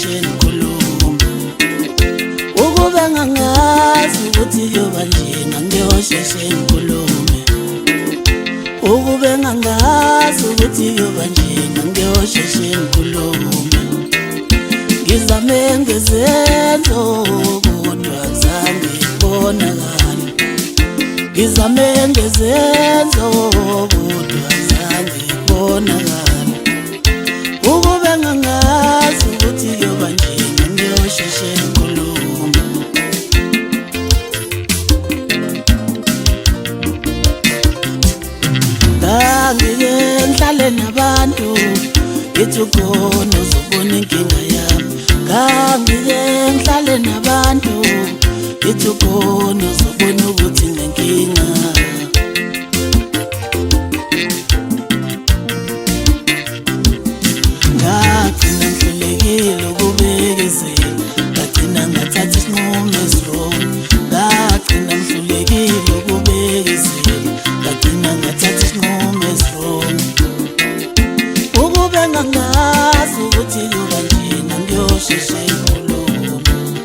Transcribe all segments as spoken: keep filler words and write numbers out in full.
ngiyosheshe ngikhulume. Ukube ngangazi ukuthi kuyoba njena ngiyosheshe ngikhulume. Ukube ngangazi ukuthi kuyoba njena ngiyosheshe ngikhulume. Ngizame ngezenzo kodwa zange ngibonakale. Ngizame ngezenzo kodwa zange ngibonakale. Ukube ngangazi ukuthi kuyoba njena ngiyosheshe ngikhulume. Ngangike ngihlale nabantu ngithi ukhona uzobona inkinga yami. Ngangike ngihlale nabantu ngithi ukhona uzobona ukuthi nginenkinga. Ngagcina ngihlulekile ukubekezela, ngagcina ngathatha isinqumo esi-wrong. Ngagcina ngihlulekile ukubekezela, ngagcina ngathatha isinqumo esi-wrong. Ukube ngangazi ukuthi kuyoba njena ngiyosheshe ngikhulume.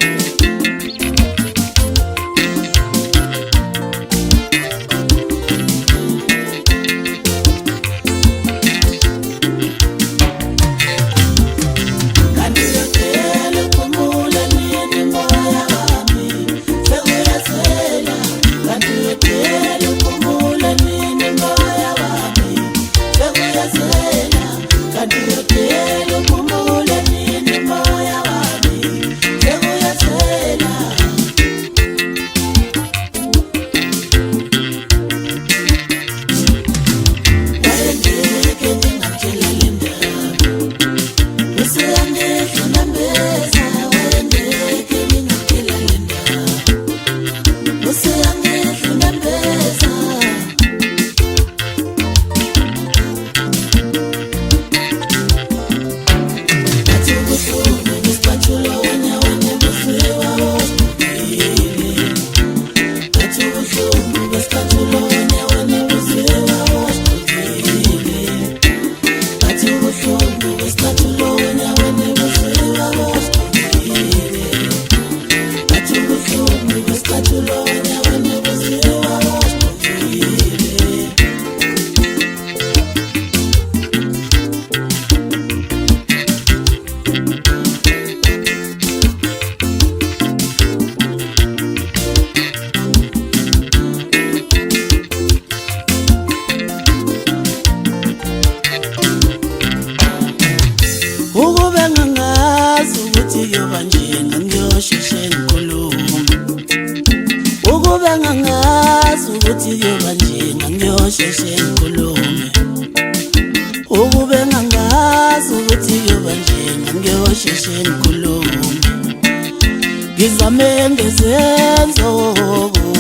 Ukube ngangazi ukuthi kuyoba njena ngiyosheshe ngikhulume. Ukube ngangazi ukuthi kuyoba njena ngiyosheshe ngikhulume. Ukube ngangazi ukuthi kuyoba njena ngiyosheshe ngikhulume. Ngizame ngezenzo